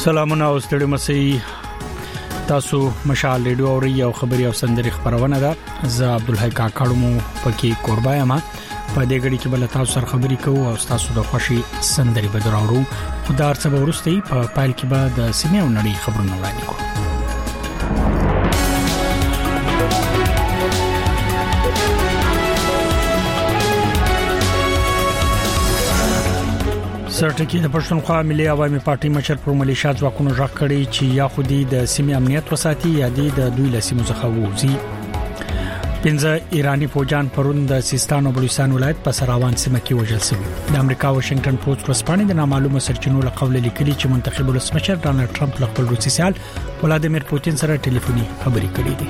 سلامونه او ستړي مسي تاسو مشال ریډیو او یو خبري او سندري خبرونه ده زه عبدالحی کاکړمو پکې قربایم په دې غړي کې بل تاسو سره خبري کوو او تاسو د خوشي سندري بدراورو خدای څخه ورستي په پایل کې به د سیمه او نړۍ خبرونه وړاندې کوو. سرټکی د پښتونخوا ملي عوامي پارټي مشر پر ملیشیا ځواکونو ژغ کړي چې یا خودي د سیمې امنیت وساتي یا د دوی له سیمو څخه ووزي. 15 ایرانی فوجان پرون د سیستان او بلوچستان ولایت په سراوان سیمه کې وژل شوي. د امریکا واشنگټن پوسټ ورسپانې د نامعلومه سرچینو له قول لیکلي چې منتخب ولسمشر ډانلډ ټرمپ له خپل روسي سیال ولادیمیر پوتین سره ټلیفوني خبرې کړې دي.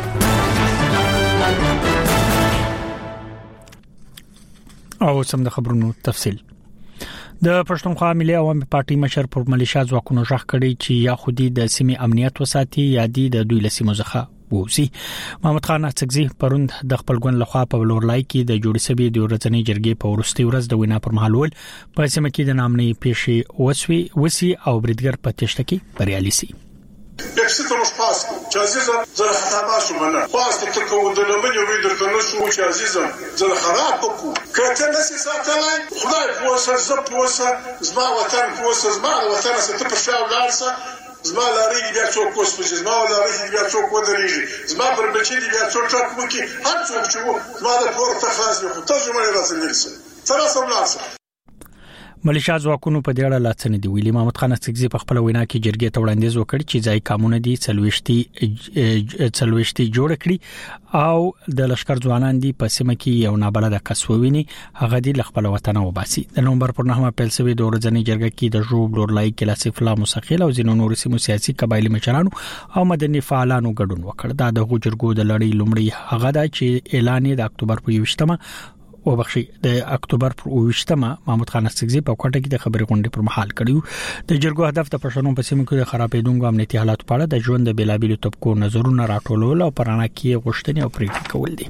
او سم د خبرونو تفصیل. د پښتونخوا ملي عوامي پارټي مشر پر ملیشیا ځواکونو ژغ کړي چې یا خودي د سیمې امنیت وساتي یا د دوی له سیمو څخه ووزي. محمد خان اڅکزي پروند د خپل ګوند لخوا په ولورلای کې د جوړ شوی د ورځنی جرګې په ورستي ورځ د وینا پر مهال ول په سیمه کې د نامنې پیښې وسی او بریدګر په تشته کې بریالي سي. Existe los pasos, ce aziză, zăr hatabașul mână. Pasul tăcă unde lămâni o vidă că nu știu ce aziză, zăr harapă cu. Că te năsi să atălai, hudai poșă, ză poșă, zma vătan poșă, zma vătan să te pășeau larsă, zma la rigi viață o cospăge, zma la rigi viață o codărigi, zma bărbăcini viață o ceac muchi, alți o pciu, zma de portă hazme, cu tăjă mai rază nilsă. Țara să mlasă. ملیشیا ځواکونو په دې اړه لاڅنې دی ویلي. محمد خان اڅکزي په خپل وینا کې جرګې ته وړاندیز وکړ چې ځای قانون دي څلويشتي جوړ کړي او د لشکر ځوانان دي په سیمه کې یو نابلده کس وویني هغه دی خپل وطن وباسي. د نومبر پر 9 پیل شوی د ورځنی جرګې کې د ژوب لورلای کې لاسف الله مسخیل او زینو نور سیمو سیاسي قبایلی مشرانو او مدني فعالانو ګډون وکړ. دا د جرګو د لړۍ لومړی هغه دا چې اعلان د اکتوبر په 28مه او بخشي د اکتوبر پر 28مه محمد خان اڅکزي په کوټه کې د خبري غونډې پر مهال کړیو. د جرګو هدف د پښتنو په سیمه کې د خرابېدونکو امنیتي حالات په اړه د ژوند د بیلابېلو طبقو نظرونه راټولول او پرانا کې غوښتنې او پریکړې کول دي.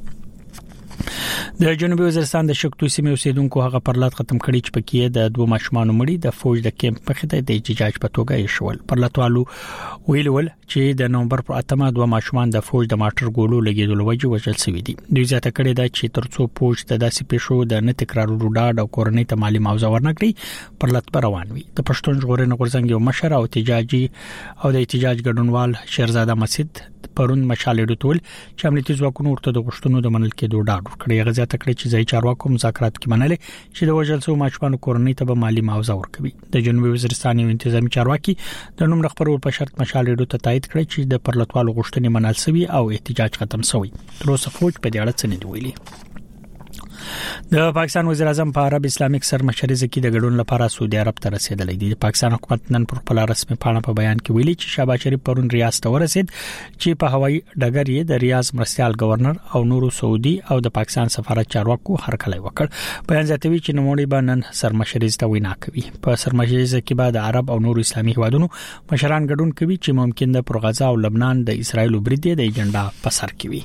د جنوبي وزیرستان د شکتو سیمې اوسیدونکو هغه پرلط ختم کړي چې پکې د دوه ماشومانو مړي د فوج د کیمپ په خته د احتجاج په توګه یې شول. پرلطوالو ویلول چې د نومبر پر 8مه دوه ماشومان د فوج د ماټر ګولو لګیدلو وجه وژل شوي دي. دوی ځاته کړي دا چې ترڅو فوج د داسې پیښو د نه تکرارولو ډاډ او کورنۍ ته مالی معاوضه ورنکړي پرلط روان وي. د پښتون ژغورنې غورځنګ یو مشر او د احتجاج ګډونوال شیرزاده مسجد پرون مشالې ډوتول چې امنیتي ځواکونو ورته د غشتونو د منل کېدو ډاډ ورکړي. غزا تکړه چې ځای چارواکو مذاکرات کې منلې چې د وژل شوو ماشومانو کورنۍ ته به مالی معاوضه ورکوي. د جنوبي وزیرستان یو انتظامی چارواکي د نوم خبرو په شرط مشالې ډوت تایید کړی چې د پرلطوالو غشتنې منل شوی او احتجاج ختم شوی. تر اوسه فوج په دې اړه څه نه دی ویلي. د پاکستان وزیر اعظم په عرب اسلامیک سرمشري زکی د ګډون لپاره سعودي عرب ته رسیدلی دی. د پاکستان حکومت نن پر خپل رسمي پاڼه په بیان کې ویلي چې شهباز شریف پرون ریاض ته ورسید چې په هوایي ډګر یې د ریاض مرستيال گورنر او نورو سعودي او د پاکستان سفارت چارواکو هرکلی وکړ. بیان زیاتوي چې نوموړي به نن سرمشري ته وینا کوي. په سرمشري کې به د عرب او نورو اسلامي هیوادونو مشران ګډون کوي چې ممکن د پر غزا او لبنان د اسرایل برید د ایجنډا په سر کې وي.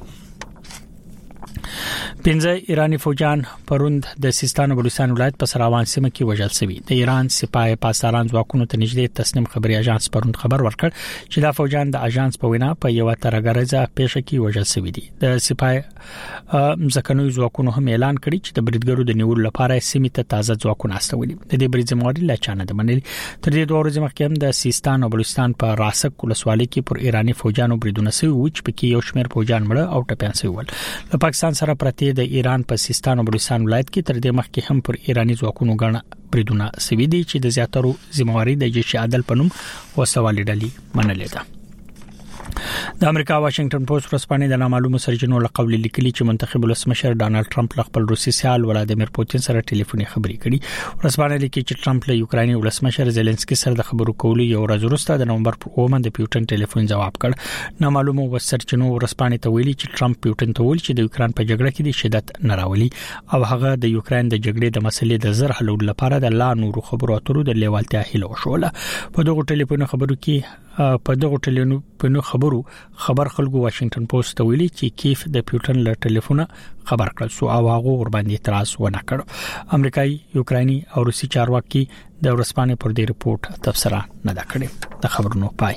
15 ایرانی فوجان پروند د سیستان او بلوچستان ولایت په سراوان سیمه کې وژل شوي. د ایران سپاه پاسداران ځواکونو ته نږدې تسنیم خبري اژانس پروند خبر ورکړ چې دا فوجان د اژانس په وینا په یو ترګرزه پیښه کې وژل شوي دي. د سپاه ځکهنوي ځواکونو هم اعلان کړی چې د بریدګرو د نیولو لپاره سیمه ته تازه ځواکونه استولي. د دې برید زموږ لا چانه د منلي. تر دې دوه ورځې مخکې هم د سیستان او بلوچستان په راسک ولسوالۍ کې پر ایرانی فوجانو بریدونه شوي و چې پکې یو شمېر فوجان مړه او ټپيان شوي ول. له پاکستان سره پرته د ایران په سیستان او بلوچستان ولایت کې تر دې مخکې هم پر ایرانی ځواکونو غاڼه بریدونه شوي دي چې د زیاترو ذمہواری د جيش عدل پنوم وسوالې ډلې منلې ده. د امریکا واشنگټن پوسټ ورسپانې د نامعلومه سرچینو له قول لیکلي چې منتخب ولسمشر ډانلډ ټرمپ له خپل روسي سیال ولادیمیر پوتین سره ټلیفوني خبرې کړي. ورسپانې لیکي چې ټرمپ له یوکراني ولسمشر زيلنسکي سره د خبرو کولو یو ورځ وروسته د نومبر پر 9 د پیوټن ټلیفون جواب کړ. نامعلومه سرچینو ورسپانې ته ویلي چې ټرمپ پیوټن ته ویل چې د یوکران په جګړه کې د شدت نه راولي او هغه د یوکران د جګړې د مسلې د زر حل لپاره د لا نورو خبرو اترو د لیوالتیا هیله وشوله. په دغه ټلیفون خبرو کې په دغه ټلیفون خبر خلکو واشنگټن پوسټ ته ویلي چې کیف د پیوټن له ټلیفونه خبر کړل سو او هغه ور باندې اعتراض ونه کړ. امریکایي، یوکراني او روسي چارواکي د ورسپانې پر دې رپورت تفسیر نه دا کړی. د خبرونو پای.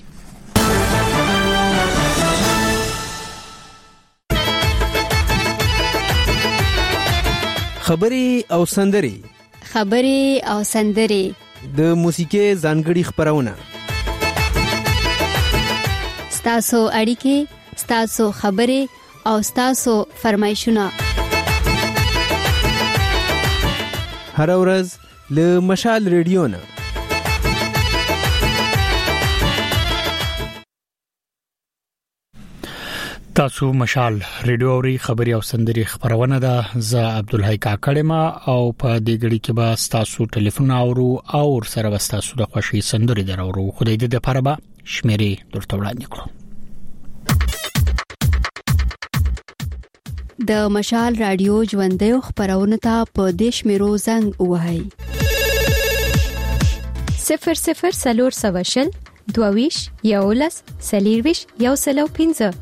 خبري او سندري د موسیقي ځانګړي خبرونه ستاسو اړیکې، ستاسو خبرې او ستاسو فرمایشونه هر ورځ له مشال ریډیو نه. تاسو مشال ریډیو اوري خبري او سندري خبرونه ده. زه عبدالحی کاکړم او په دې غړي کې به تاسو ټلیفون اورو او سره به تاسو د خوشي سندري درورو. خدای دې د پربا شمیرې درته وړاندې کړو. د مشال رادیو ژوندې خبرونه ته په دیش میرو زنګ وهاي 00 22 یولس سلیرویش یو سلو 15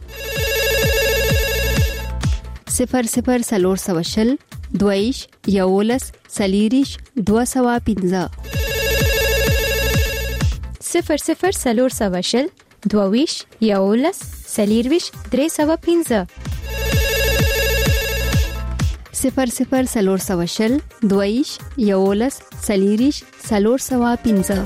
00 22 یولس سلیریش 215 00 22 یولس سلیرویش 315 00 22 یولس سلیریش 315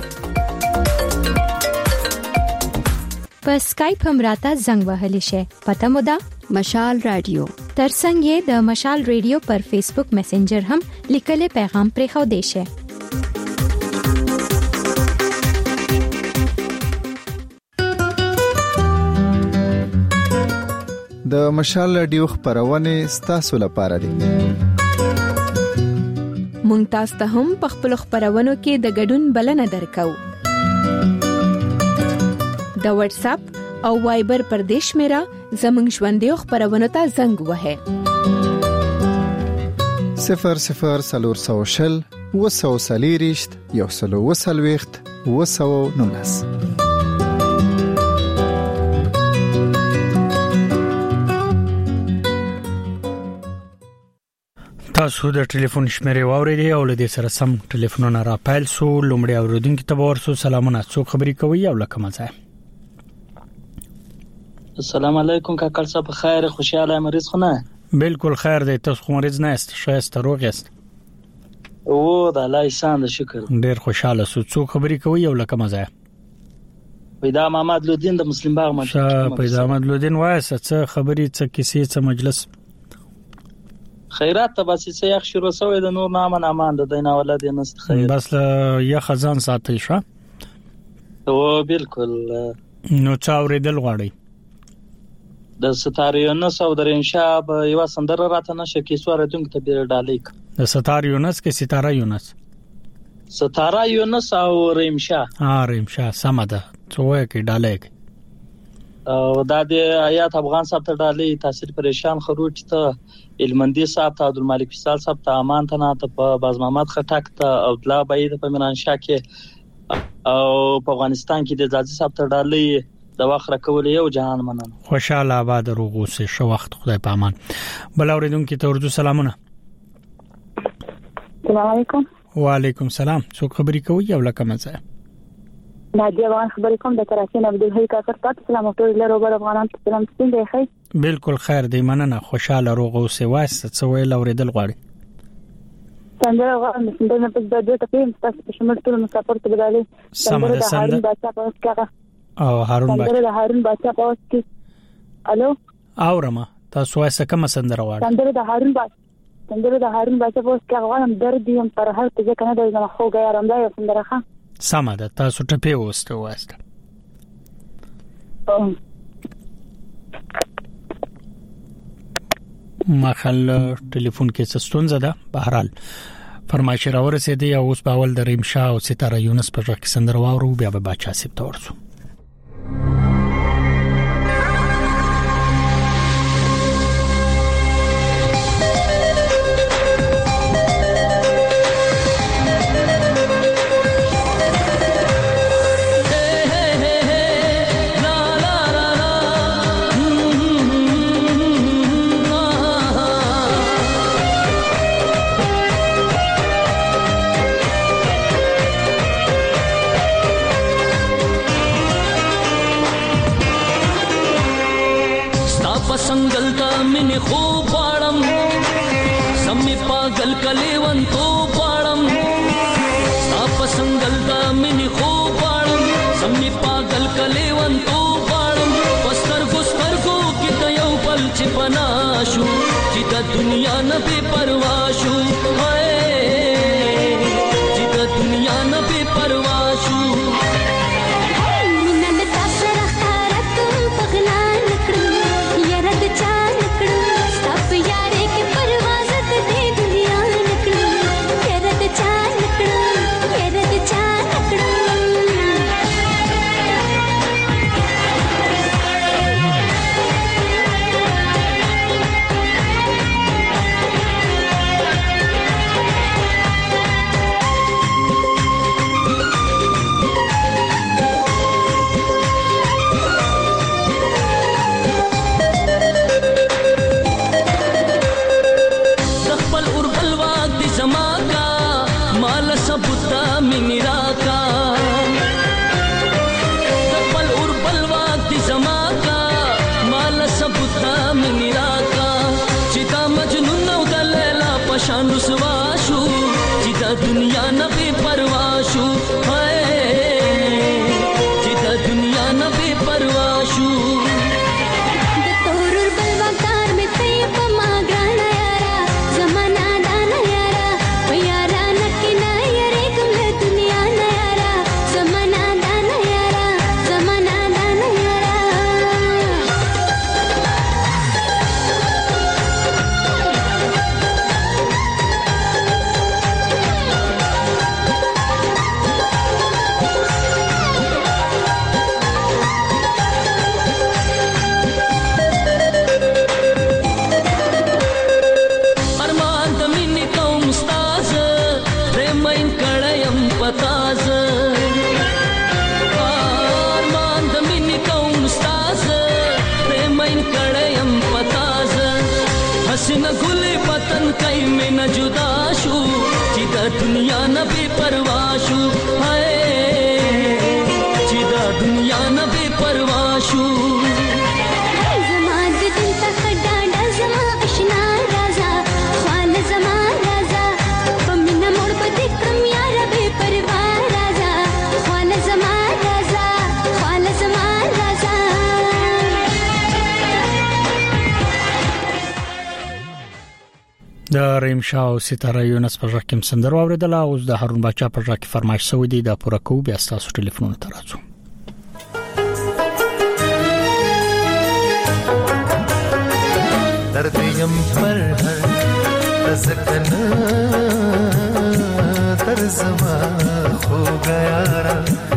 په اسکایپ هم راته زنګ وهلی شي. پته مو ده مشال رادیو. ترڅنګ یې د مشال ریډیو پر فیسبوک میسنجر هم لیکلي پیغام پرې خو دی شي. د مشال رادیو خبرونه ستاسو لپاره دي. مونږ تاسو ته هم په خپل خبرونو کې د ګډون بلنه درکو. د واتس اپ او وایبر پر دیش میرا زمنګ ژوندې خبرونه ته زنګ وهه 00 وسوسلیریشت یو سلو وسلويخت وسو نونس. تاسو د ټلیفون شمیرې واورېدې او له دې سره سم ټلیفونونه را پایل سو. لومړی اوریدونکو ته ورسو سلامونه. څوک خبرې کوي او لکه مزه؟ السلام علیکم کاکړ صاحب، خیر خوشاله مریض خو نه؟ بالکل خیر دی. تاسو خو مریض نه یاست؟ شایسته روغ یاست؟ او د الله احسان د شکر. ډیر خوشاله سو. څوک خبرې کوي او لکه مزه؟ پیدا محمد لودین د مسلم باغ مجلس. پیدا محمد لودین وایسه څه خبرې څه کیسې څه مجلس؟ خیرات ته بس څه یخ شروع شوی د نور نامه امان د دینه ولادت نست خیر. بس یا خزان ساتي شو. او بالکل. نو چا اوریدل غواړي؟ د ستاریونس او د رینشاب یو سندره راته نشه کې سواره دونک ته بیر ډالیک. د ستاریونس کې ستاره یونس. ستاره یونس او ریمشا. ریمشا سمده. څوې کې ډالیک. او د آیات افغان صاحب ته ډالې تاثیر پریشان خروج ته علمندی صاحب ته عبدالملک فیصل صاحب ته امان ته نه ته باز محمد خټک ته او دلا بعید په منانشا کې او په افغانستان کې د ځاځي صاحب ته ډالې د واخره کول یو جهان مننه. خوشاله آباد روغو سه شو وخت خدای په امان. بل اوریدونکو ته ورته سلامونه. السلام علیکم. وعلیکم السلام. څوک خبرې کوي او لکه مزه؟ نادیه وان خبرې کوم د کراچۍ عبدالحی کاکړ تاسو سلام ټول له روبر افغانان سلام څنګه خیر؟ بالکل خیر دی مننه. خوشاله روغو سه واسه څه ویل اوریدل غواړي؟ څنګه غواړم چې د په دې ته په تاسو په شمول ټول مسافر ته بدالې سمده او هارون بچا د هارون بچا پاس کې الو اورما تاسو واسه کوم سندره غواړئ؟ سندره د هارون بچا پاس کې غواړم درد یم پر هر څه کنه د زما خو غیرم دا سندره ښه سمده. تاسو ټپه واسته مخال ټلیفون کې څه ستونزه ده. بهرحال فرمایش را ورسېدی او اوس باول د ریمشا او ستاره یونس په ځکه سندره واورو بیا به بچا سیب تورسو. پسنګل تا مینه خو پاړم سمې پاگل کلیوان تو پاړم ستا پسنګل تا مینه خو پاړم سمې پاگل کلیوان تو پاړم پستر ګسترګو کې ته یو پل چې پنا شو چې د دنیا نه بے پروا شو چې د دنیا نه بے پروا شو شان رسوا شو چې د دنیا نه بے پروا شو چې د دنیا نه بے پروا شو د تور بلوکار مې ته په ما ګران یارا زمانہ دان یارا و یارا نکي نه یاري کوم دنیا نه یارا زمانہ دان یارا زمانہ دان یارا حسن گلی پتن کئی میں نہ جدا شو چې د دنیا نه بے پروا شو چې د دنیا نه بے پروا شو زما د دل ته ډاډه زما آشنا رازا خال زما رازا په مینا موړ په دې کړم یار بے پروا رازا خال زما رازا خال زما رازا د ریم شاه او ستاره یونس په ځکه هم سندر اوریدله او د هارون بچا په ځکه فرمایش سوي دي د پوره کو بیا تاسو ټلیفون ته راځو درد یم پر هر تزکنا ترزما ہو گیا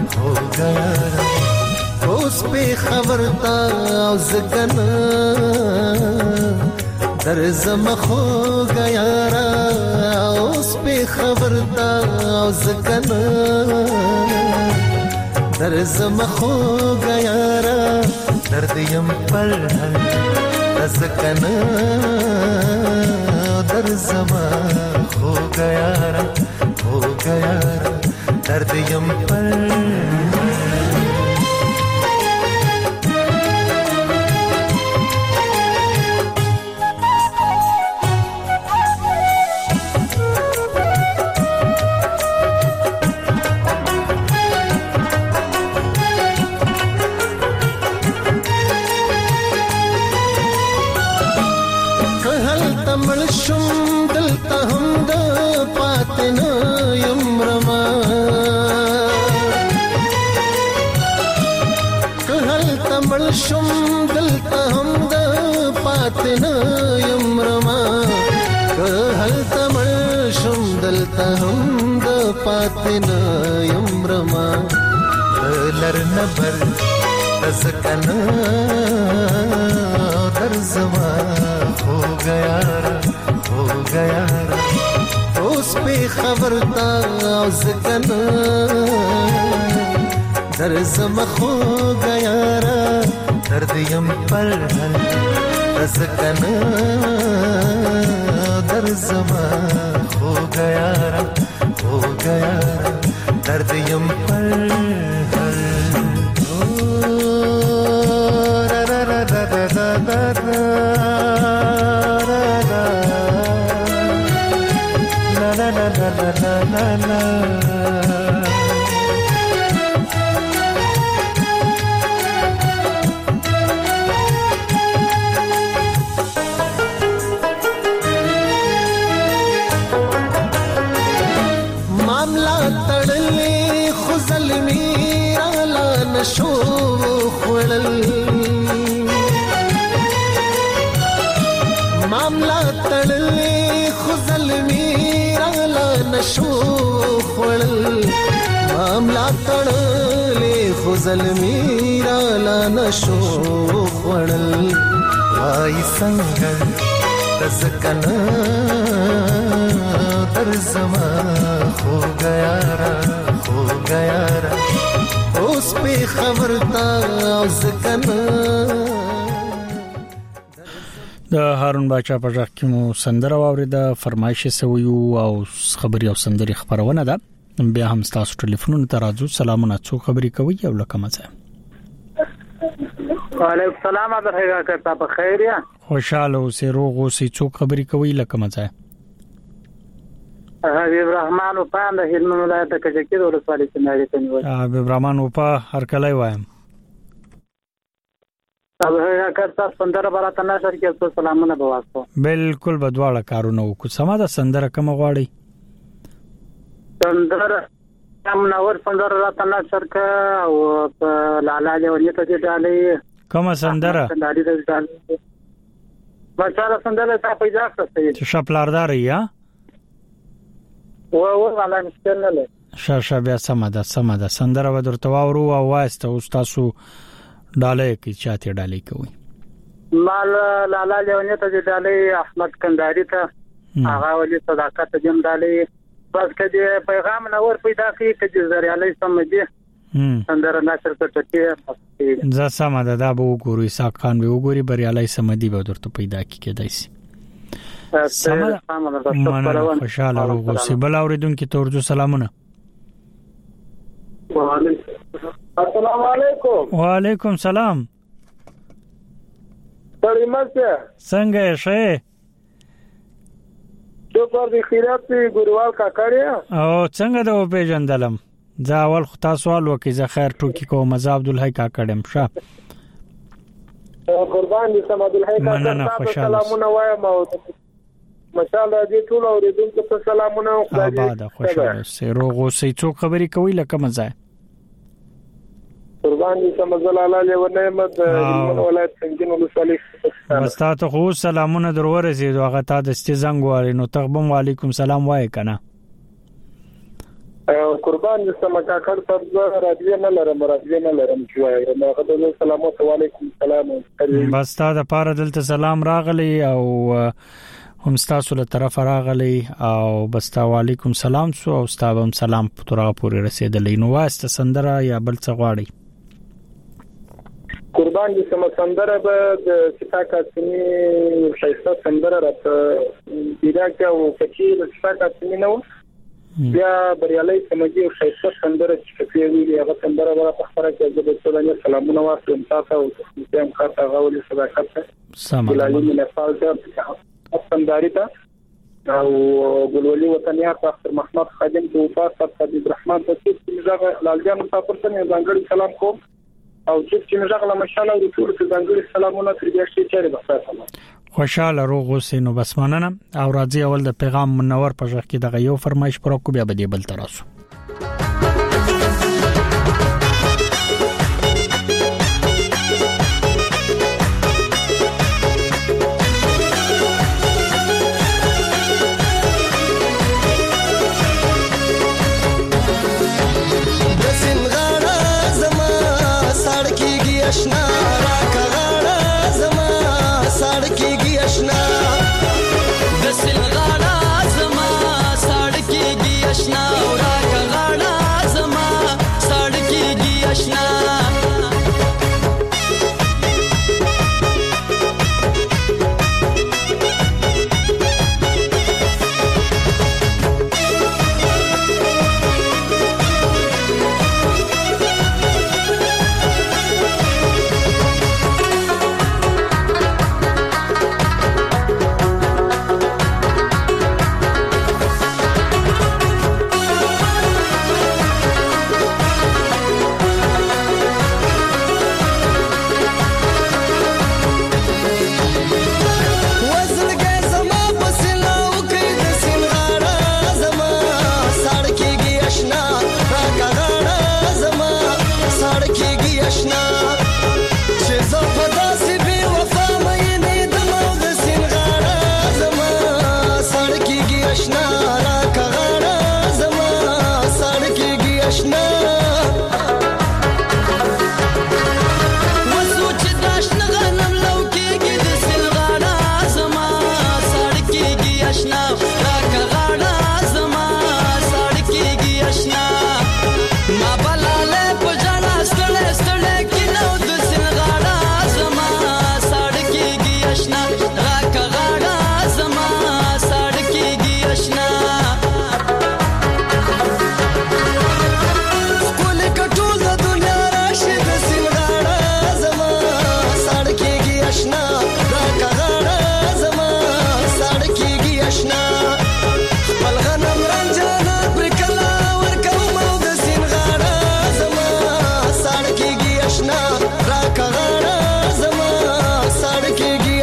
اس پہ خبرتا زکنا درزم خو گیا را اس پہ خبرتا زکنا درزم خو گیا را درد یم پر هر تزکنا درزم خو گیا را درد یم پر شم دلتا هم د پاتنا یمرما که هل تمل شم دلتا هم د پاتنا یمرما لر نبر تزکنا در زما ہو گیا اس پہ خبرتا زکنا در زما خو گیا را درد یم پر هر تزکنا در زما خو گیا را درد یم پر هر تړلې خو زلمی رالا نشو خړل معاملہ تړلې خو زلمی رالا نشو خړل وای څنګه تزکنا در زما خو گیا را اوس په خبرتا زکنا. د هارون باچا په ځخ کې مو سندره واوریده، فرمایش سویو او خبري او سندري خبرونه ده. بیا هم تاسو ټلیفونونو ته راځو. سلامونه، څو خبري کوي او لکه مزه. وعلیکم السلام، درهغه کړه په خیر یا خوشاله اوسې، روغ اوسې، څو خبري کوي لکه مزه. حبیب رحمان او پاند هلمند ولایت کې چې د ولسوالۍ څنګه ته نیول. حبیب رحمان او په هر کله وایم. درهغه کړه سندره برات نه سر کې سلامونه بواسطه. بالکل بدواړه کارونه وکړو. سما د سندره کوم غواړي؟ سندره کوم نور سندره رات نه سر کې او لالا له ونی ته ډالې کوم سندره؟ بچا سندره ته پیدا کړه چې شپلاردار یا و ولا مشکل نه لري. شا بیا سم ده سندره و درته واورو او واسطه او تاسو ډالې کی چاته ډالې کوي مال لالا لیونی ته ډالې احمد کنداری ته هغه ولې صداقت جام ډالې بس کدي پیغام نور پیدا کی کدي زریالي سمجي سندره نشر کټه ځا سم ده دا به وګوري ساق خان به وګوري بریالي سمدي به درته پیدا کی کېدای شي. سلام خوشاله روغ اوسې. بل اوریدونکو ته ورجو سلامونه. السلام علیکم. وعلیکم سلام. سړی مشه څنګه شه؟ شکر دې خیرات دې ګوروال کاکړیا. او څنګه د پیژندلم ځا اول خو تاسو سوال وکي زه خیر ټوکی کوم مزه عبدالحی کاکړم شه. قربان دې سم عبدالحی کاکړ سلامونه وایم او ماشاءالله دې ټول اوریدونکو ته سلامونه او آباد خوشاله سي روغ اوسې. څو خبري کوي لکه مزه. قربان دې سم زلاله له ونعمت هلمند ولایت څنګه ولسوالۍ. مستاته خو سلامونه درور زیدو هغه تا د استزنګ واري نو تقبم علیکم سلام وای کنه. قربان دې سم کاکړ پر راډیو نه لرم جوای نو غوډه سلام علیکم سلام. بس تا د پاره دلته سلام راغلی او هم تاسو له طرف راغلی او بس تا علیکم سلام سو او ستابم سلام پتورا پورې رسیدلې. نو واسطه سندره یا بل څه غواړي؟ قربان دې سم سندره به د صفاقتنی شایسته سندره راته پیدا کاو چې صفاقتنی نو بیا بریالي سمجي او شایسته سندره چې پیوي هغه سندره به په خبره کې د ټولنې سلامونه واسطه تاسو او هم خاطر غوړي صداقت سم بلالي نه فالته سنداري ته او ګلولي وطنيا ډاکټر محمد خادم ته وفات عبد الرحمن ته چې لالجان مسافر ته ځانګړي سلام کوم او چې مزغله مشاله او ټول ته ځانګړي سلامونه تر دې چې چیرې بخښه. خوشاله روغ اوسې. نو بس مننه او راځي اول د پیغام منور په ځخ کې دغه یو فرمایش پر کو بیا به دی بل تراسو.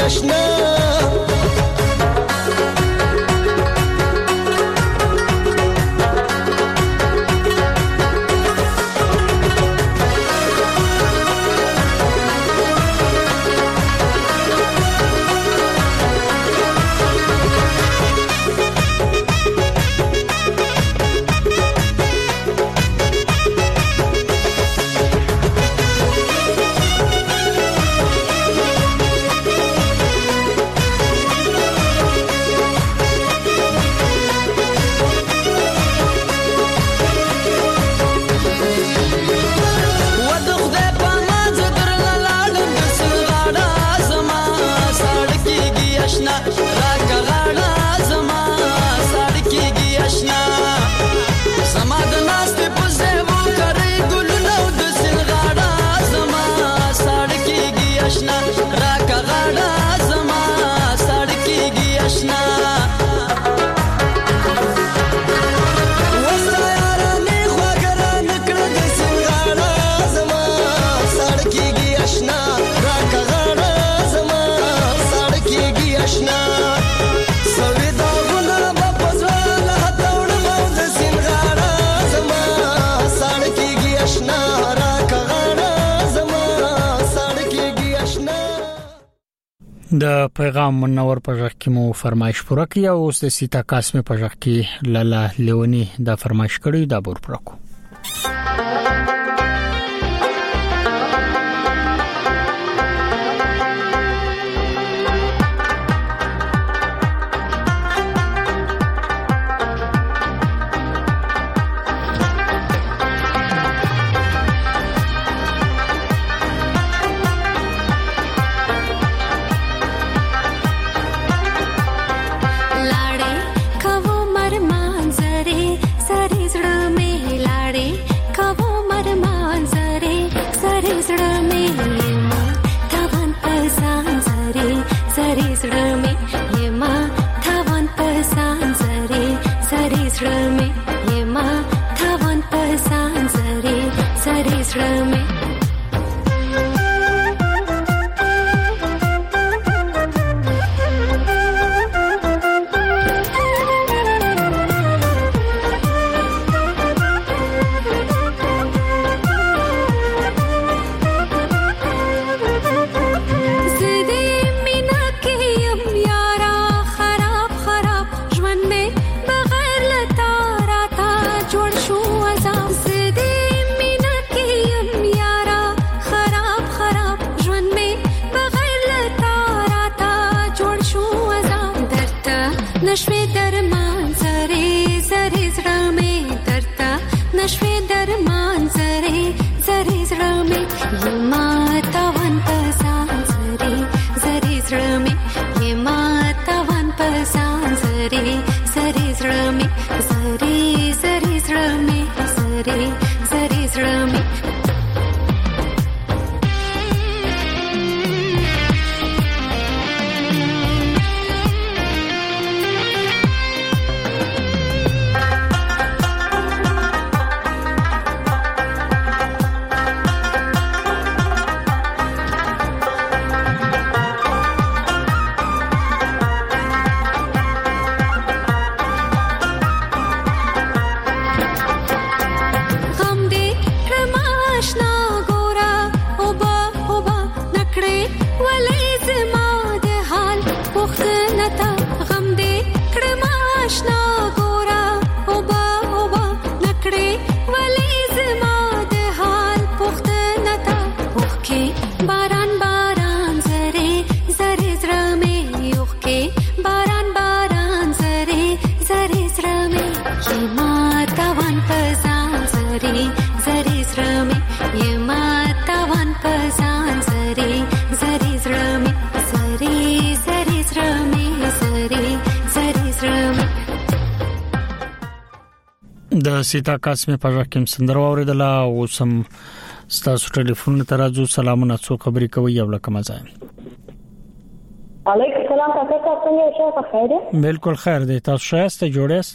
آشنا د پیغام منور په ځخ کې مو فرمایش پوره کړی او اوس د سیتا قاسم په ځخ کې لالا لیونی دا فرمایش کړی دا بور پرکو د سیتا قاسم په ځخ کې سندره اوریدله او سم ستاسو ټلیفون ته راځو سلامونه څو خبرې کوي یو لکه مزه علیکم السلام کاکا څنګه یې خیر بالکل خیر دی تاسو شایسته جوړیست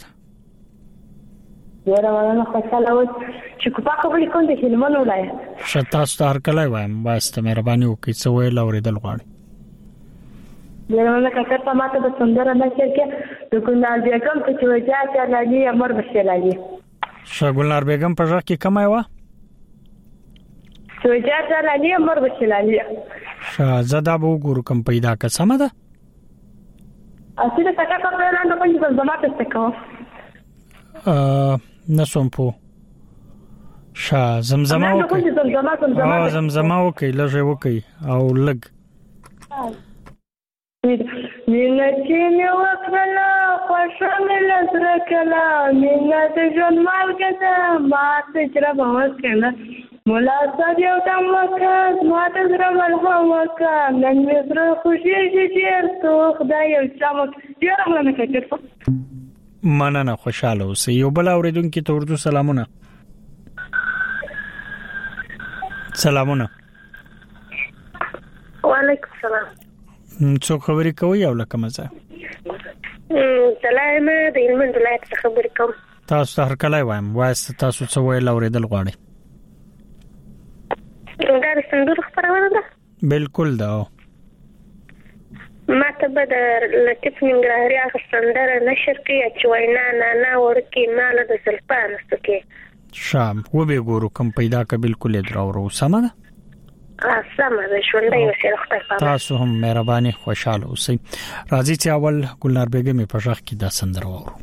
ډیره مننه خوشاله اوس چې کوپا خبرې کوم د هلمند ولایت شتا ستار کله وایم واسطه مهرباني وکړئ څو ویل اوریدل غواړي زمانه کاکر په ماته د سندره نشر کې د ګلنار بیگم چې وجا چلالي امر بشلالي ګلنار بیگم په ځکه کې کومه و چې وجا چلالي امر بشلالي زدا به وګورو کوم پیدا کا سم ده اصله کاکر په اعلان د پنځه زماته څخه نسوم په زمزمه وکي زمزمه وکي لږه وکي او لګ مینا چې مې وکړه خوښه مې لزره کړه مینا د ژوند مالګه ده ما ته چر به وکړه مولا صاحب یو دم وکړ ما ته زړه ملهم وکړ نن مې زړه خوشي ډېر تو خدای یو چمک ډېر غلنه کړ مننه خوشاله اوسئ یو بل اوریدونکو ته اردو سلامونه وعلیکم السلام څو خبرې کوي او لکه مزه سلام د علم ولایت څخه خبرې کوم تاسو هر کله وایم وایست تاسو څه ویل اوریدل غواړئ دا د سندرو خبرونه ده بالکل دا ما ته به د لطیف ننګرهاري هغه سندره نشر کړي چې وینا نه ورکی مال د سلطان سکه شام و به ګورو کوم پیدا ک بالکل درو سم ده سم ده شوندای وسره خطر تاسو هم مهرباني خوشاله اوسئ راځي چې اول ګلنار بیگم په ځخ کې دا سندره وورو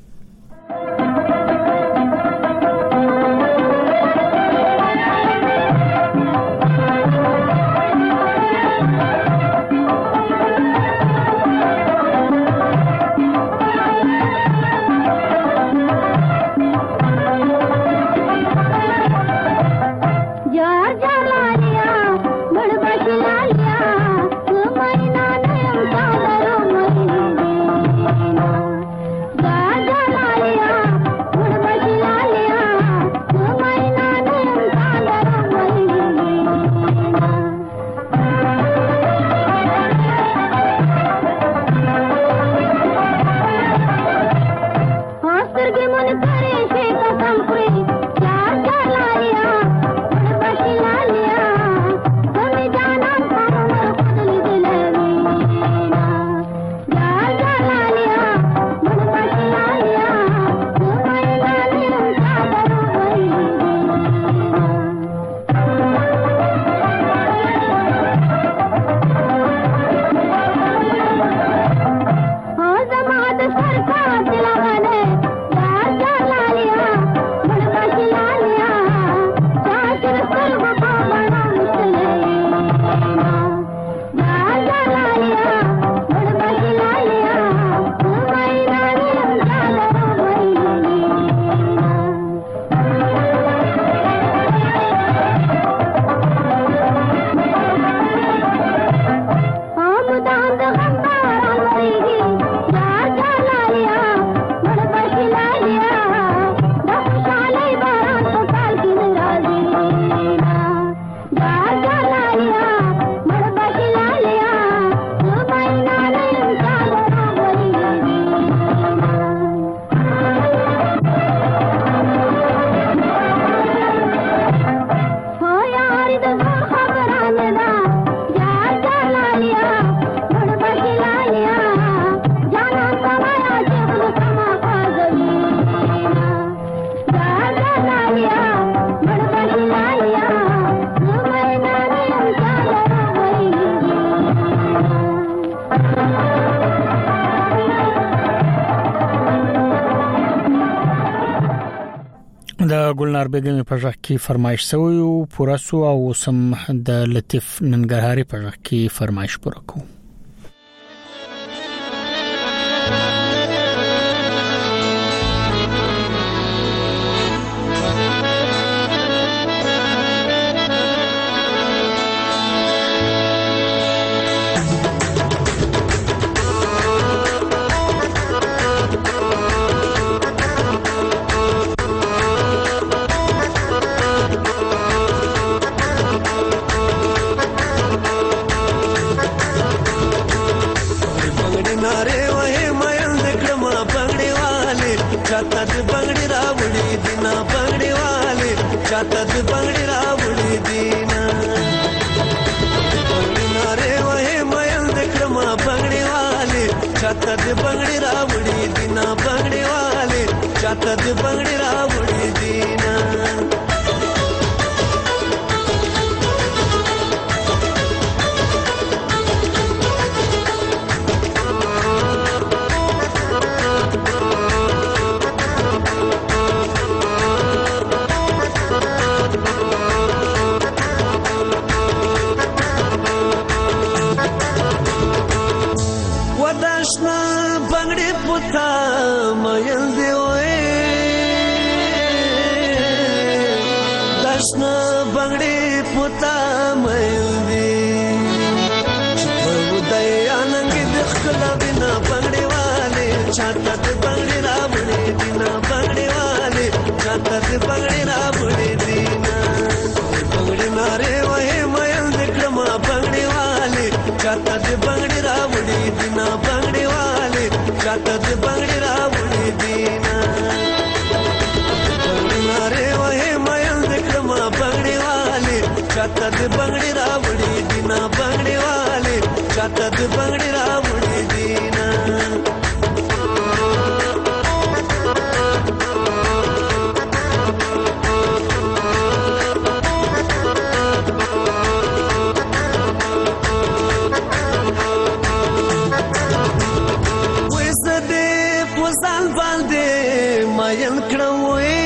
ګلنار بیگم په ځخ کې فرمایش سوی او پورا سو او سم د لطیف ننګرهاري په ځخ کې فرمایش پوره کو बंगड़ी چاته د بنگړي راوړي دینا بنگړي والے چاته د بنگړي راوړي دینا وداشنا بنگړي پتا مېل دی وې داشنا بنگړي پتا مېل دی په ودای اننګ د خلا بنا بنگړي والے چاته د بنگړي راوړي دینا بنگړي والے چاته د بنگړي راوړي دینا بنگړي ناره وې مېل د کړما بنگړي والے چاته د بنگړي راوړي دینا بنگړي والے چاته د بنگړي راوړي دینا بنگړي ناره وې مېل د کړما بنگړي والے چاته د بنگړي راوړي دینا بنگړي والے چاته د بنگړي راوړي دینا ماین کړوې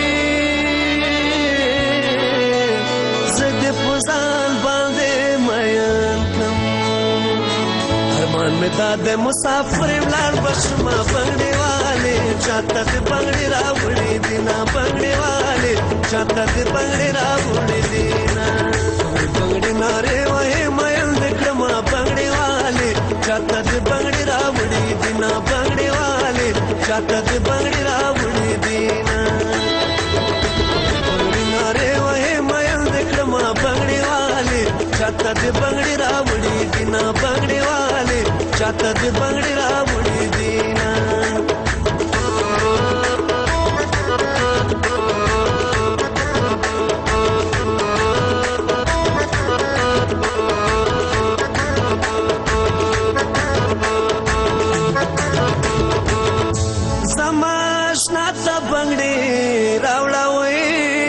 زده پوزان باندې ماین کړم ارمان مې دا د مسافر ولر بشما بنگړي والے چاته د بنگړي راوړي دینا بنگړي والے چاته د بنگړي راوړي دینا بنگړي ناره وې ماین د کړم بنگړي والے چاته د بنگړي راوړي دینا بنگړي والے چاته د بنگړي راوړي دینا بنگړي ناره وې مېل د کړم بنگړي والے چاته د بنگړي راوړي دینا بنگړي والے چاته د بنگړي راوړي دینا بنگړي راوړاوي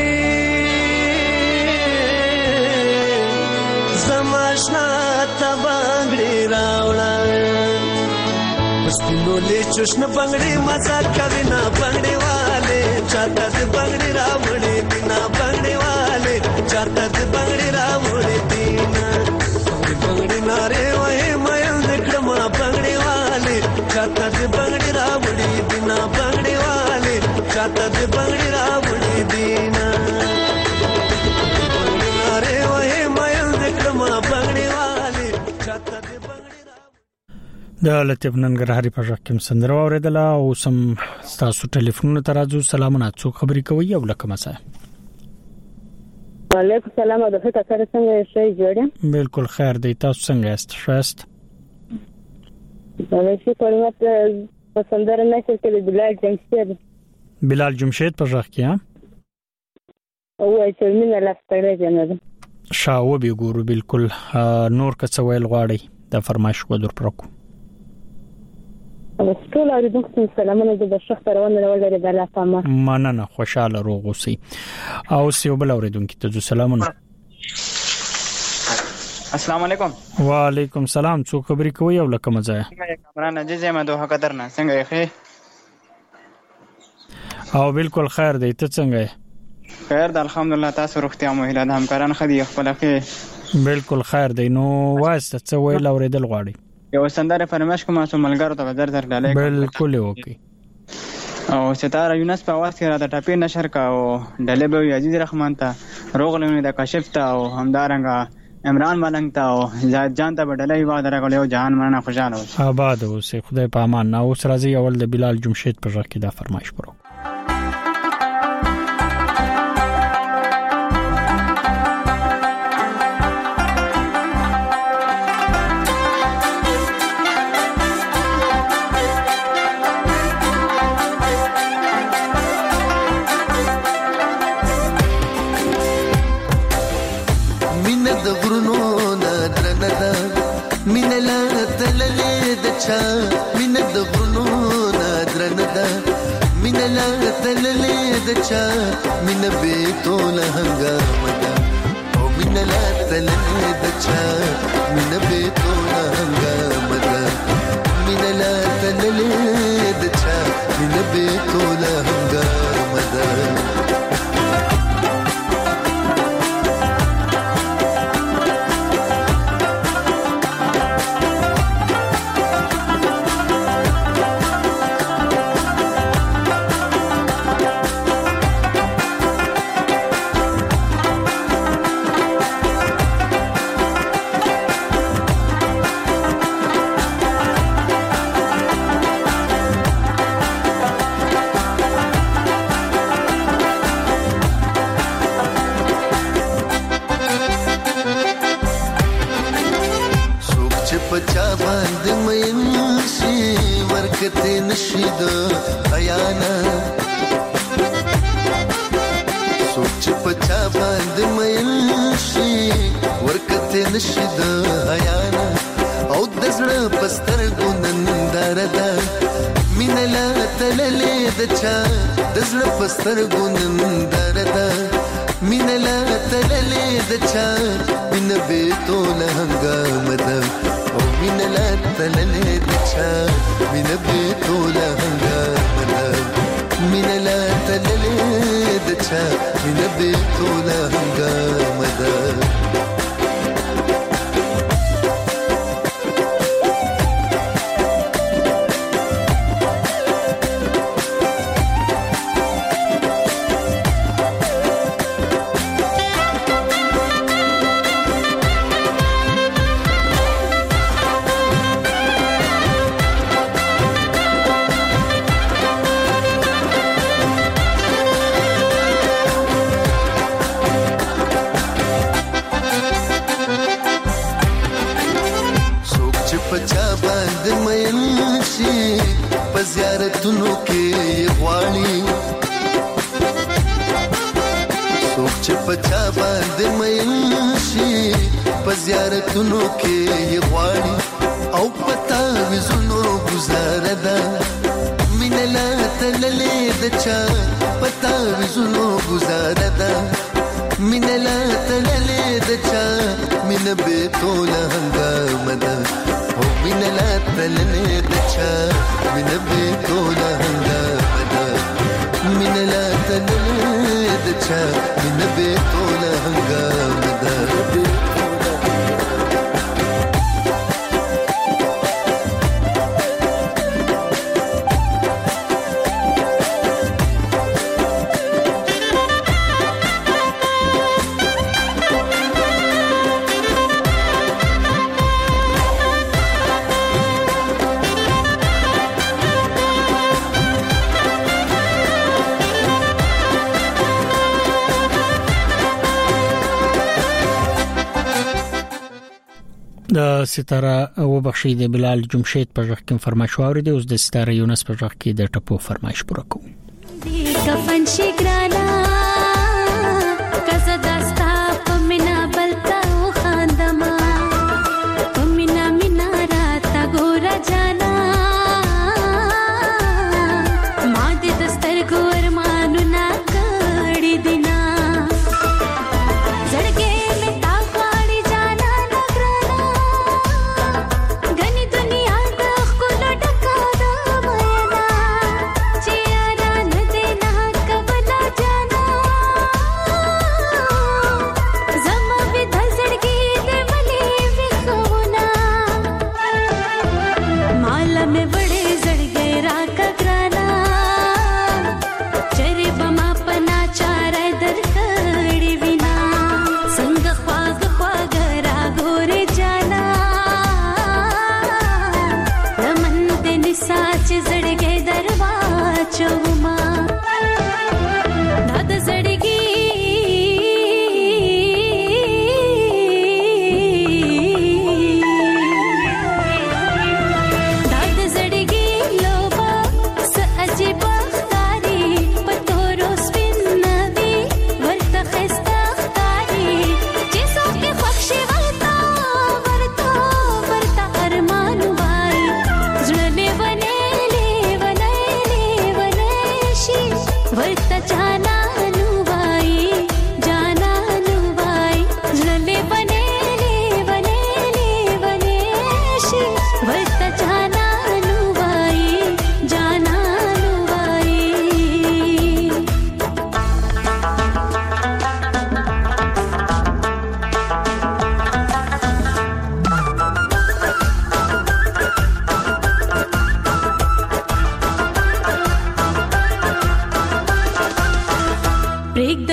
زماشنا ته بنگړي راوړاوي پښتنو له چشن بنگړي مزه کوي نه بنگړي والے چاته د بنگړي راوړي دینا بنگړي والے چاته د بنگړي راوړي دینا بنگړي ناره وې مېل د کړم بنگړي والے چاته د بنگړي راوړي دینا بنگړي والے چاته د بنگړي راوړي دینا بنگړي ناره وې مېل د کړم بنگړي والے چاته د بنگړي د لطیف ننګرهاري په ځکه کوم سندره اوریدله او سم تاسو ټلیفون ته راځو سلامونه څو خبرې کوي او لکه مسا وعلیکم السلام د څه تاسو څنګه شئ جوړه بالکل خیر دی تاسو څنګه یاست شاست ولې پرمات پسندره نه چې بلال جمشید په ځخ کې او چې مینه لاستړې جنره شاو به ګورو بالکل نور کڅ ویل غواړي د فرمایش کو در پرکو او ټول اوریدونکو سلامونه د شخص روانه ولري د الله پامه مننه خوشاله روغ اوسئ او سیو بل اوریدونکو ته سلامونه السلام علیکم وعلیکم السلام څو خبرې کوي او لکه مزه کامران عزیز ما دوه قدر نه څنګه یې او بالکل خیر دی ته څنګه یې خیر د الحمدلله تاسو روغتیا مو هیله د همکاران خدي خپل کې بالکل خیر دی نو واسطه څه ویل اوریدل غواړي یو سندره فرمایش کوم چې ملګرو ته در ډالې بالکل اوکي او ستاره یونس په आवाज کې را د ټاپي نشر کا او ډلې به عزیز رحمان ته روغلونه د کاشف ته او همدارنګه عمران ملنګ ته او زاد جان ته بدلې و درغلی او جهان مننه خوشاله اوسه آباد اوسه خدای په امان او سره راځي اول د بلال جمشید په ځکه دا فرمایش پرو مين چا مين به تول هنګامه ده او مين لا تللې د چا مين به تول هنګامه ده مين لا تللې د چا مين به تول هنګامه ده پچا باندې مې شي ورکته نشید حیانا سوچ پچا باندې مې شي ورکته نشید حیانا او دزړه پستر ګونندار ده مين لا تللې د چا دزړه پستر ګونندار ده مين لا تللې د چا مين به تول هنګامه ده او مين لا تللې د چا مين به تول هنګامه ده مين لا تللې د چا مين به تول هنګامه ده پچا باندې مې شي په زیارتونو کې غواړي څوک چې پچا باندې مې شي په زیارتونو کې غواړي او پتا وزونو گزاره ده مين لا تللې د چا پتا وزونو گزاره ده مين لا تللې د چا مين به تول هنګامه ده او مين لا تللې د چا مين به تول هنګامه ده مين لا تللې د چا مين به تول هنګامه ده د ستاره او بخشي د بلال جمشید په ځخ کې فرمایش واورید اوس د ستاره یونس په ځخ کې د ټپو فرمایش پوره کوم کفن شي ګرانا کزه داستا پمینا بلتا خاندما پمینا مینا راتا ګورا جانا ما دې دستر ګور مانو نا کړی دینا زړګې مې تا غواړي جانا نګرانا غني دنیا د خپل ډکا د مینا چې یارا نه دې نه کبلا جانا زما به د زړګې دې ملي وښونا مال مې وړې زړګې را کګرانا چرې بما پنا چارې درکړې وینا څنګه خواږ خواږ را ګورې جانا رمن دې نساچ زړګې دروا چوما ناد زړګې داد زړګې لوبا س عجیب ختاري پتورو سپین نوي ورته خستا ختاري چې څوک خوښي ورتا ورتا ورتا ارمان وای زړه له ونې له ونې له ونې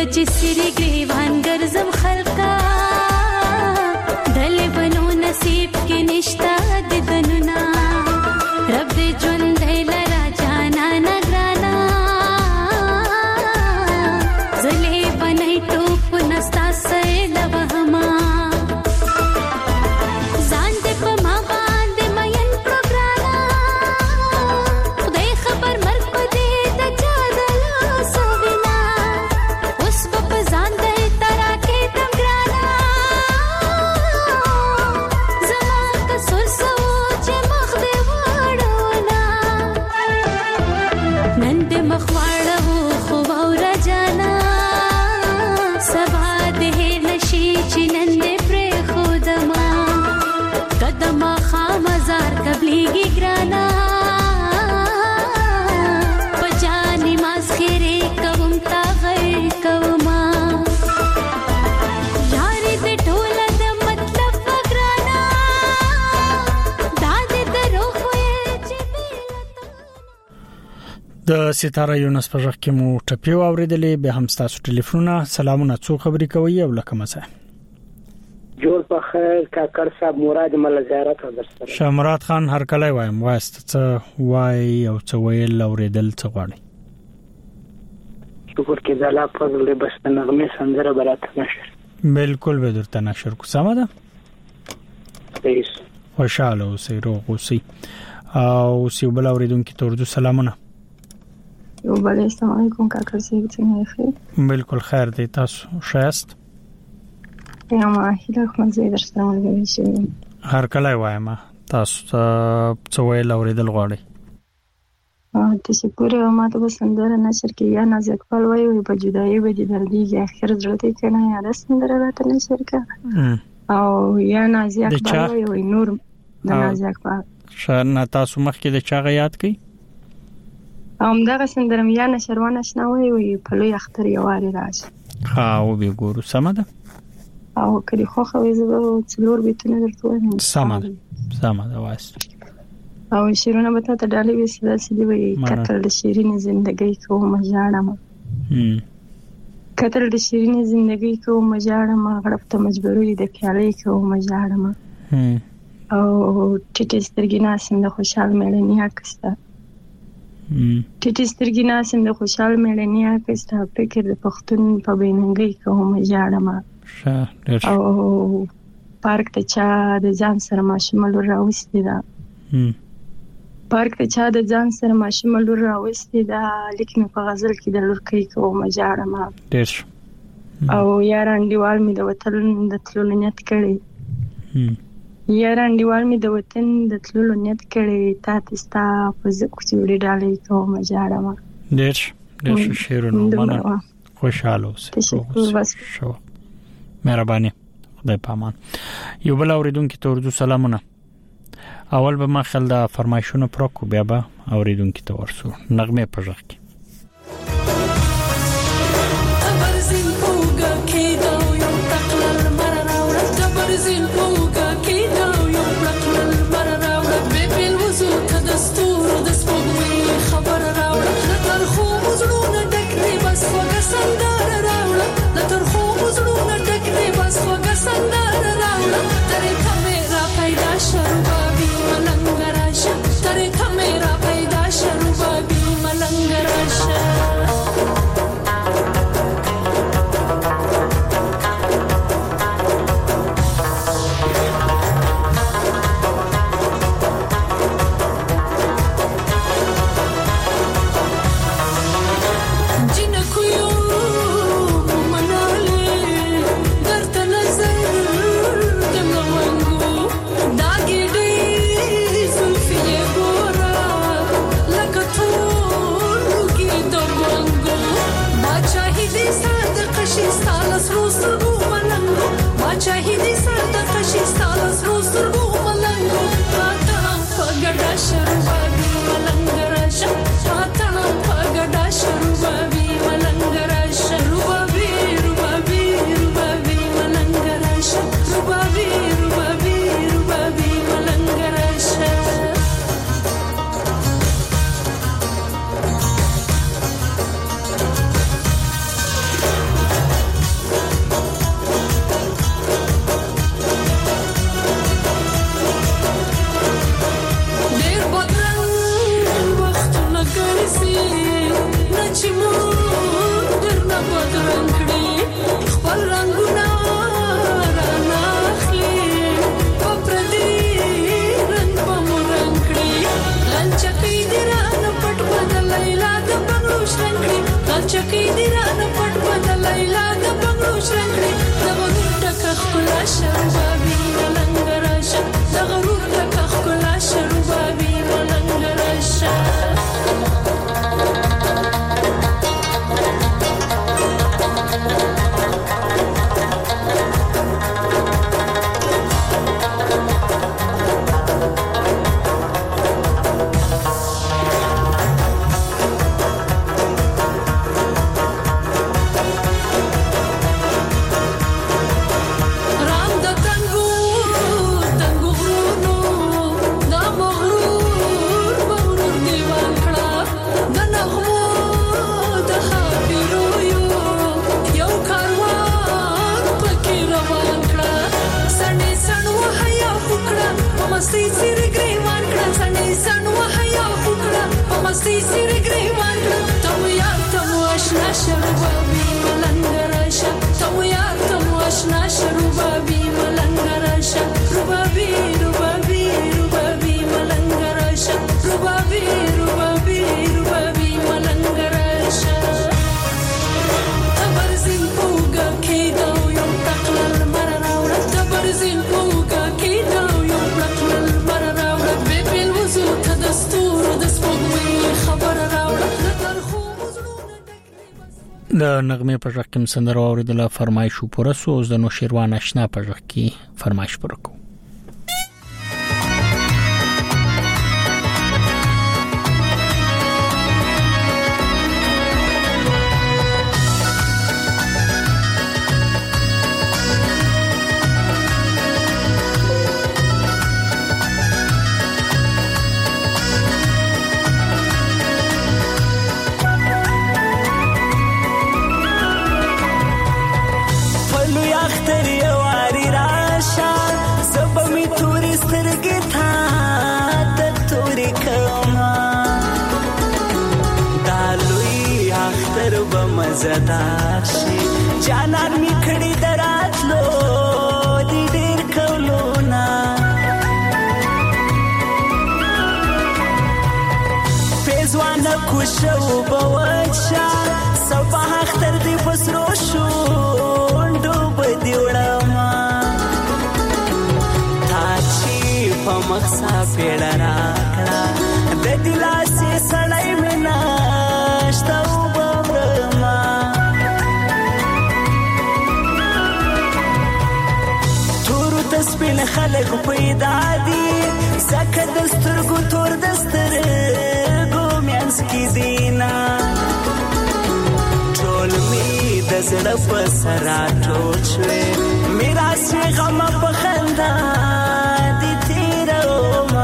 چې سری ګریوان ګرځم خلقا دل بنو نصیب کې نشتا د دننا رب دې ژوند لرا جانا نگرانا زلې بنای ټوپ نستا سه لوهما ځان دې په ما باندې مین پروګرانا خدای خبر مرګ پدې د چا دلا سوینا اوس په ځان دې ترا کې تم ګرانا زما کسر سوچ مخ دې وړونا نن دې مخ وړو خو اور جانا سبا دې نشي چې نن دې پر خودما قدم خامزار قبليږي ګرانا پجاني ماسخري کوم تا غیر کوما یاري دې ټول د مطلب ګرانا داد درو خوې چې د ستاره یونس په ځخ کې مو ټپیو اوریدلې به هم تاسو ټلیفونونه سلامونه څو خبري کوي او لکه مزه جوړ په خیر کاکړ صاحب مراد مل زیارت درسره شامرات خان هر کله وایم واسط څه وای او څه ویل اوریدل څه غواړي شکر کې د الله فضل له بس نغمه سندره برات نشر بالکل به درته نشر کو سم ده هیڅ خوشاله اوسې روغ اوسې او سی بل اوریدونکو ته ورته سلامونه یو بل السلام علیکم کاکړ صاحب څنګه یې بالکل خیر دی تاسو شایست یا ما هیله کوم چې درسره ملګری شئ هر کله وایم تاسو څه ویل اوریدل غواړي تشکر ما ته سندره نشر کې یا نازک پال وای په جدایي به دي درديږي اخر ضرورت کنه یا سندره راته نشر کا او یا نازک پال وای نور د نازک پال شنه تاسو مخکې د چا غیات کی همدغه سندرم یا نشروان آشنا وای په لوی اختر یواري راشي ها او به ګورو سم ده او کله خو خوي زه څلور بیتونه درته وایم سم ده وایس او شیرونه به ته ډالې وسیله سړي وي کتل د شیرین ژوندۍ کوم ژاړم کتل د شیرین ژوندۍ کوم ژاړم غړپ ته مجبورې د خیالي کوم ژاړم او ټیټ سترګې ناسم د خوشحال مېړنی اکستا ټیټ سترګې ناسم د خوشحال مېړنی اکستا فکر د پښتون په بیننګي کوم ژاړم او پارک ته چا د ځان سره ماشومل راوستي دا پارک ته چا د ځان سره ماشومل راوستي دا لیکن په غزل کې د لورکۍ کوم ژاړم او یاران دیوال می د وطن د تلو نیت کړي یاران دیوال می د وطن د تلو نیت کړي تا تستا په زکوچوړي ډالې کوم ژاړم ډېر شیرونه مننه خوشاله اوسئ شو مهرباني خدای پامان یو بل اوریدونکو ته ورته سلامونه اول به ما خل د فرمایشونو پروکو بیا به اوریدونکو ته ورسو نغمه پژخ کی Tare kamera paida sharuba bi malangara لیلا د بنگړو شرنګړي د غرور ټک خپلا شربابي ملنګ راشه د غرور ټک خپلا شربابي ملنګ راشه د نغمه په ځخ کې سندره اوریدله فرمایش پوره سو د نو شیروان آشنا په ځخ کې فرمایش پوره کو مزدار شي جانان می کړي دراتلو دې ډېر کولونا پېزوان کوشو بوچا صبح اختر دې بسرو شو ډوب دې وړما تاچی په مخسا پیړه راکړه د دلاسې سړی منا شتاو سپین خلق پیدا دي زکه دسترګو تور دسترګو میانس کی دینا ټول می د زړه په سرا ټوچوي میرا سي غم په خندا دي تیرو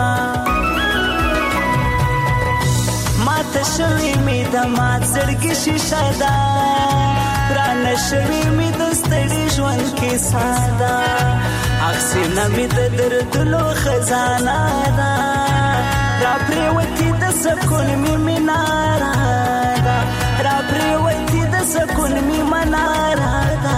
ما تشوي می د ما زړګي شیشه دا پران شوي می د ستړي ژوند کې ساده اکسینا می د دردلو خزانه دا را پریوتی د سکون می منارا دا را پریوتی د سکون می منارا دا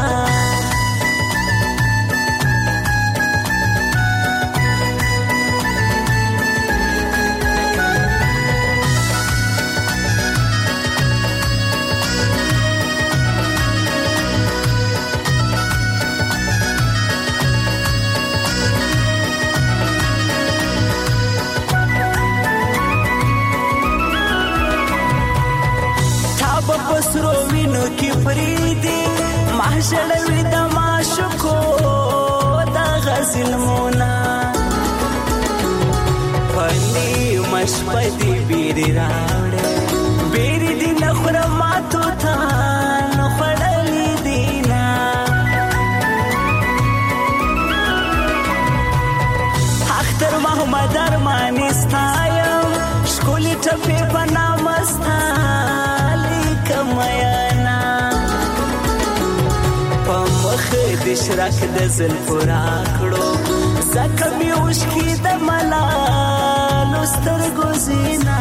سرو وینو کی فریدی محشلوی دا معشوقو دا غزل مونا پلی مشپدی بیری راوڑے بیری دی نخرماتو تا نخڑلی دینا اختر محمد ارمانستایم شکولی ٹپی بنامستالی کمیانا پمخ دشرک دزل پراکڑو زکمی اوشکی دملالو سترگو زینا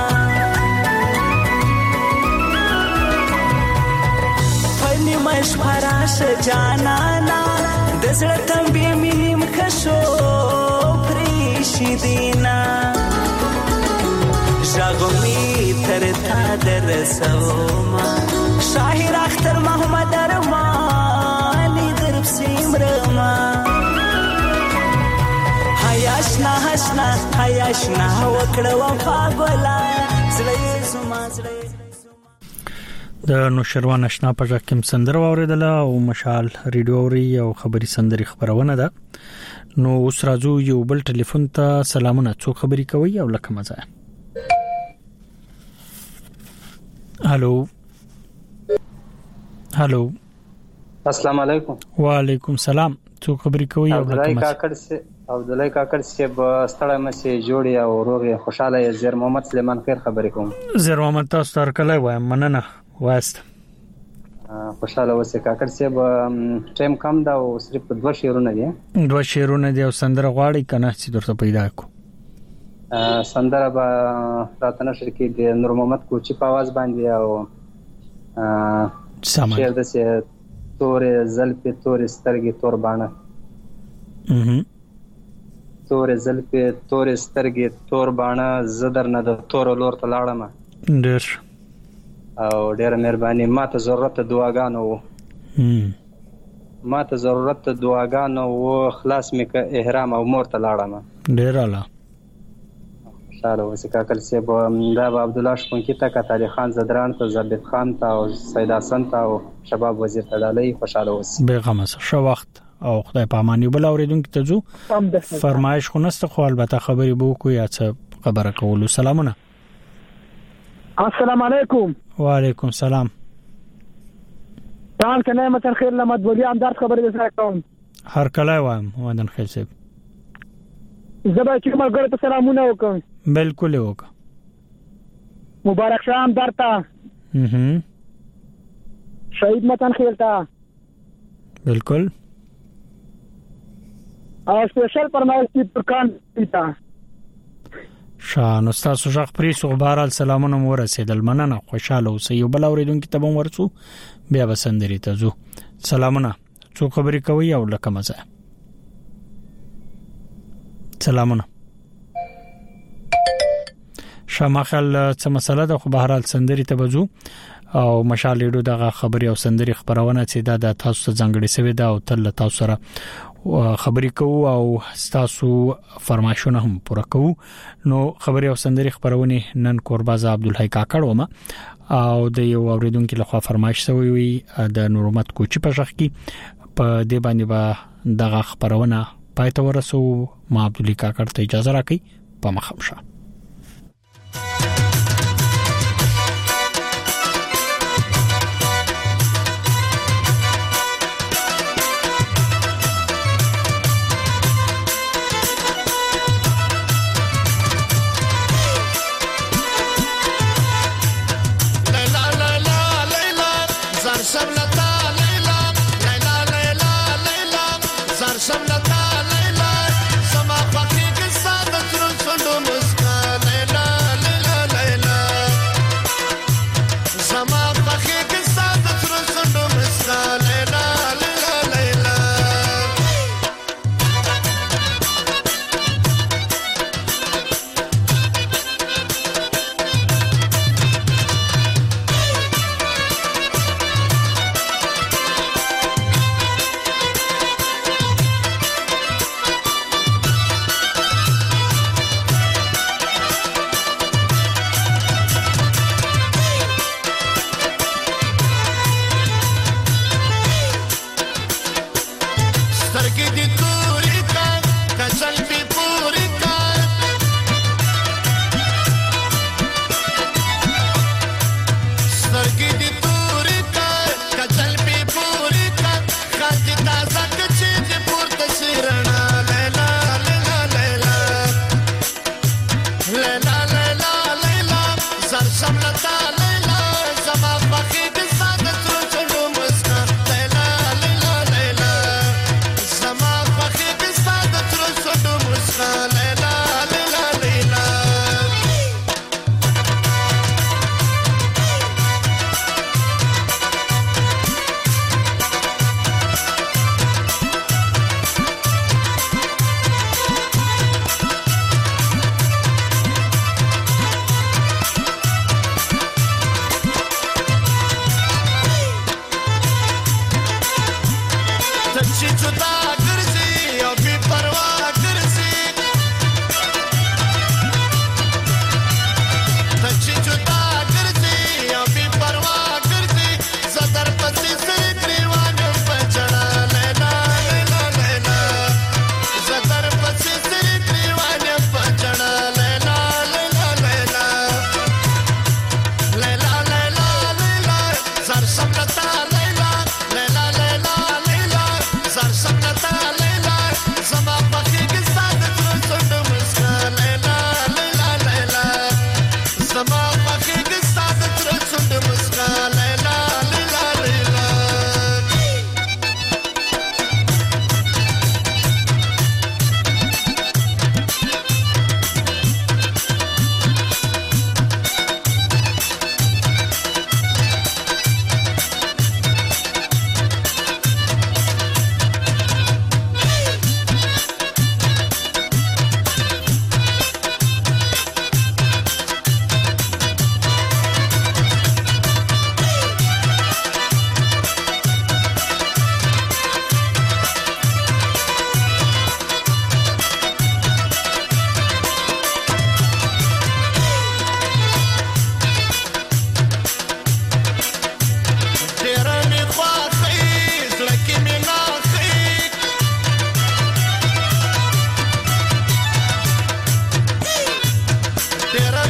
پلی مش پراش جانانا دزرتم بیمیم کشو پریشی دینا شغمی تر تا درسوما شاهر اختر محمد ارمانی در بسیمرما حیاشنا حشنا حیاشنا وکړه وفا ګلا زړې زما زړې د نوشروان آشنا په ځکه کوم سندره اوریدله او مشال ریډیو ری او خبري سندري خبرونه ده نو اوس راځو یو بل ټلیفون ته سلامونه څو خبري کوي او لکه مزه هالو هالو السلام علیکم وعلیکم السلام څو خبري کوي او لکه مزه عبدالله کاکړ صاحب ستړی مې جوړي او روغ خوشاله زیر محمد سلیمان خیر خبرې کوم زیر محمد تاسو تر کله وایم مننه واست خوشاله اوسې کاکړ صاحب ټایم کم دا او صرف دوه شعرونه دي او سندره غواړي کنه چې درته پیدا کو سندره به راتنه شرکې د نور محمد کوچی په आवाज باندې او شعر د سه تورې زلفې تورې سترګې تور باڼه تورې زلفې تورې سترګې تور باڼه زدر نه د تور لور ته لاړم ډېر او ډېر مهرباني ماته ضرورت دعاګانو و خلاص مې ک احرام او مور ته لاړم ډېر اعلی شاله وسه کاکل صاحب دا عبد الله شپونکی ته کتاری خان زدران ته زبید خان ته او سید حسن ته او شباب وزیر ته ډالۍ خوشاله وسه بیغمه شو وخت او خدای په امان یو بل اوریدونکو ته جو فرمایش خو نست خو البته خبرې بو کو یا څه خبره کولو سلامونه السلام علیکم وعلیکم السلام تان کنه متن خیر لمد ولیان درس خبرې وسره کوم هر کله وایم ودن خیر صاحب زبا چې ملګری ته سلامونه وکم بالکل وکم مبارک شام درته شهید متن خیر تا بالکل او سپیشل فرمایش کی پرکان پیتا شان استاد شیخ پریسو بهرال سلامونه مو رسیدل مننه خوشاله اوسئ یو بل اوریدونکو ته به ورڅو بیا بسندري ته زو سلامونه څو خبرې کوي او لکه مزه سلامونه شماخل څه مسله ده خو بهرال سندري ته بزو او مشالېډو دغه خبري او سندري خبرونه چې دا تاسو ته ځنګړې سوي دا او تل تاسو سره خبري کوو او تاسو فرمایشونه هم پوره کوو نو خبري او سندري خبرونه نن قرباز عبدالحی کاکړ ومه او د یو اوریدونکو لخوا فرمایش شوی وي د نورمت کوچی په ځخ کې په دې باندې با دغه خبرونه پاتې ورسو ما عبدالحی کاکړ ته اجازه راکړي په مخمشه Some ډېر